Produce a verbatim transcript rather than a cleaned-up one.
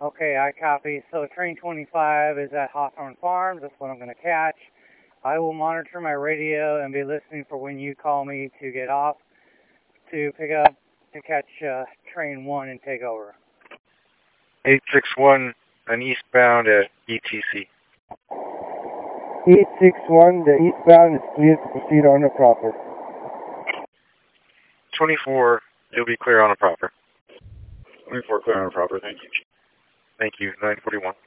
Okay, I copy. So train twenty-five is at Hawthorne Farms. That's what I'm going to catch. I will monitor my radio and be listening for when you call me to get off, to pick up, to catch uh, train one and take over. eight six one, an eastbound at E T C. eight six one, the eastbound is clear to proceed on the proper. twenty-four, you'll be clear on the proper. twenty-four clear on the proper, thank you. Thank you, nine forty-one.